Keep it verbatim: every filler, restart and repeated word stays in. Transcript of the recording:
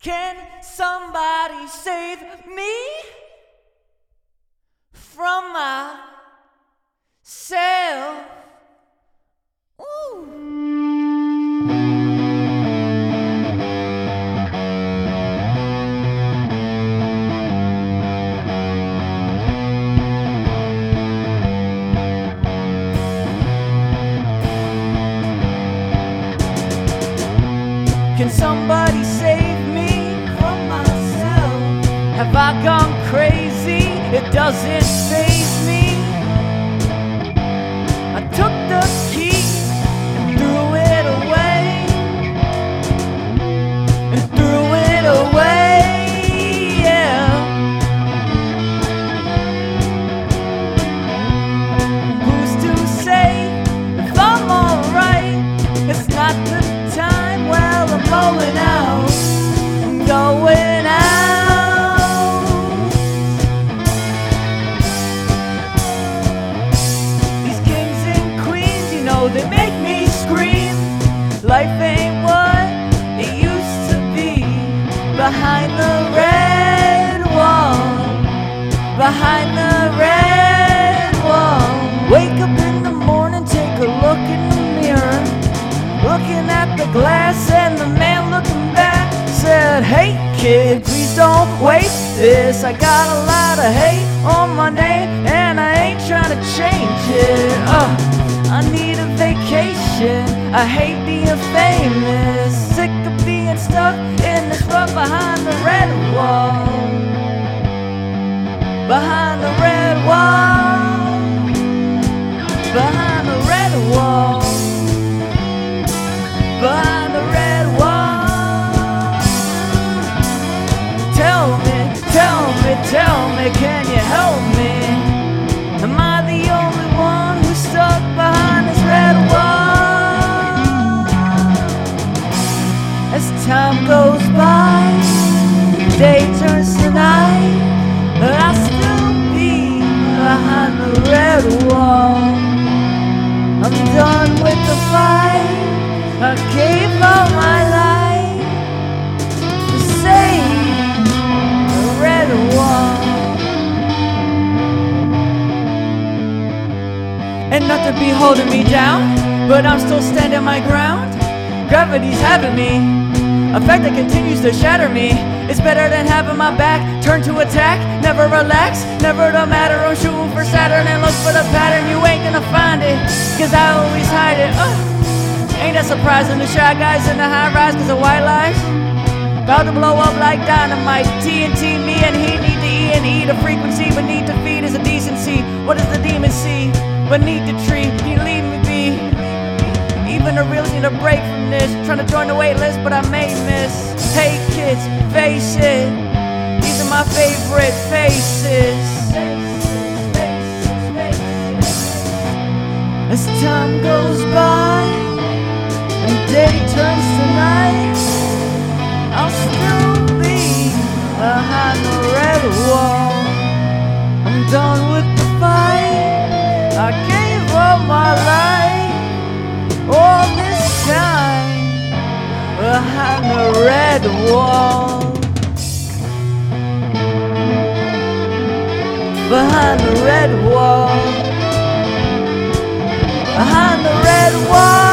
Can somebody save me from myself? Ooh. Can somebody save me from myself? Have I gone crazy? It doesn't faze me. I took the key and threw it away, and threw it away, yeah. Who's to say if I'm alright? It's not the time. Well, I'm going out, I'm going out. These kings and queens, you know, they make me scream. Life ain't what it used to be. Behind the red wall, behind the red wall. Wake up in the morning, take a look in the mirror, looking at the glass, and the man looking back said, "Hey kid, please don't waste this. I got a lot of hate on my name, and I ain't trying to change it. Uh, I need a vacation. I hate being famous. Sick of being stuck in this rut behind the red wall. Behind the red wall. Behind the red wall. Behind the red wall. Tell me, tell me, tell me, can you help me? Am I the only one who's stuck behind this red wall? As time goes by, day turns to night, but I'll still be behind the red wall. I'm done with the fight. I gave all my life to save the red wall. And nothing be holding me down, but I'm still standing my ground. Gravity's having me, a fact that continues to shatter me. It's better than having my back turned to attack. Never relax, never the matter. I'm shooting for Saturn and look for the pattern. You ain't gonna find it, cause I always hide it. uh. Ain't that surprising? The shy guys in the high rise cause of white lies, about to blow up like dynamite. T N T, me and he need to E and E. The frequency beneath the feet is a decency. What does the demon see beneath the tree? He leave me be. Even the real need a break from this. Trying to join the wait list, but I may miss. Hey kids, face it, these are my favorite faces. As time goes by and day turns to night, I'll still be behind the red wall. I'm done with the fight. I gave all my life, all this time, behind the red wall. Behind the red wall. Behind the red wall.